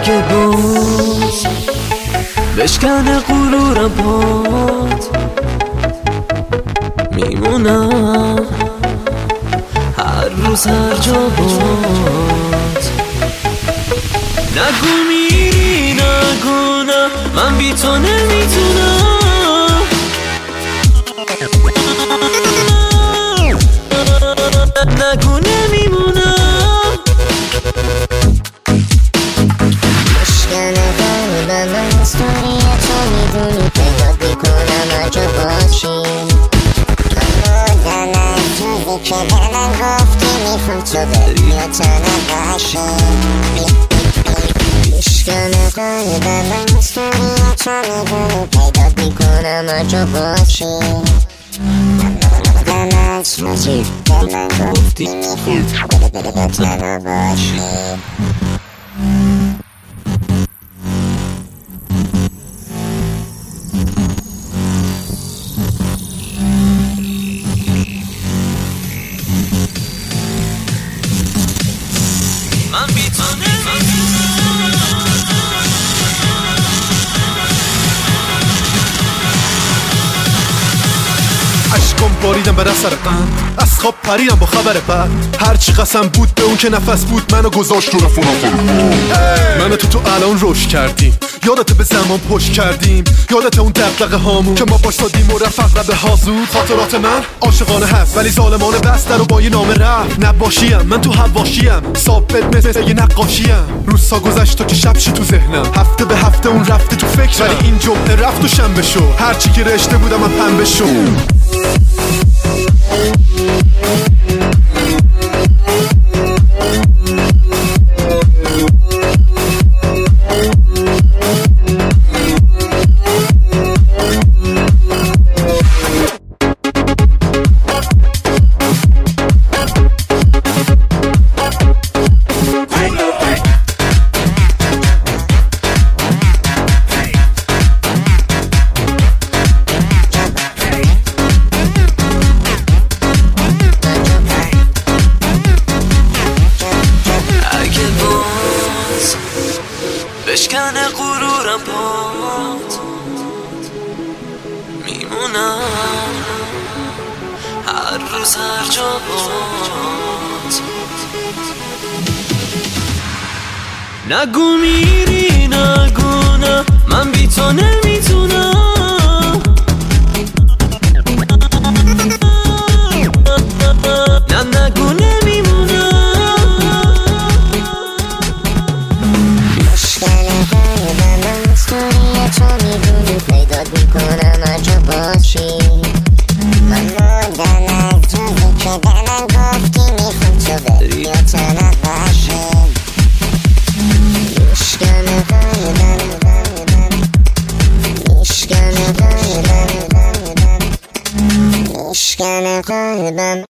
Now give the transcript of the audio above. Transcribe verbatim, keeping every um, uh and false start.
اگه باز بشکنه غرورم پات میمونم هر روز هر جا بات. نگو میری نگو نه من بی تو نمیتونم، نگو نمیمونم. مشکنه قلبم از توری تو میدونی پیدات میکنم هر جا باشی. من از روزی که به من گفتی میخوام تو بری و تنها باشی. مشکنه قلبم از توری تو میدونی پیدات میکنم هر جا باشی. من از روزی که من گفتی میخوام تو بری و تنها باشی. من بی تو نمیتونم. عشقم باریدم بر اثر قند، از خواب پریدم با خبر بد. هرچی قسم بود به اون که نفس بود منو گذاشت رو رفت. من تو تو الان روش کردیم، یادت به زمان پشت کردیم، یادت اون دغدغه هامون که ما باش دادیم و رفت رب هازود. خاطرات من عاشقانه هست ولی ظالمانه بسته رو با یه نامه رفت. نباشیم من تو حواشیم، ثابت مثل یه نقاشیم. روزها گذشت تا که شب شی تو ذهنم، هفته به هفته اون رفته تو فکرم. ولی این جمعه رفت و شنبه شو، هرچی که رشته بودم من پنبه شو. بشکنه غرورم پات میمونم هر روز هر جا بات. نگو میری نگو نه من بی تو نمیتونم، نه نگو نمیمونم. تو میدونی پیدات میکنم هر جا باشی. من مردم از روزی که به من گفتی میخوام تو بری و تنها باشی. میشکنه قلبم میشکنه قلبم میشکنه قلبم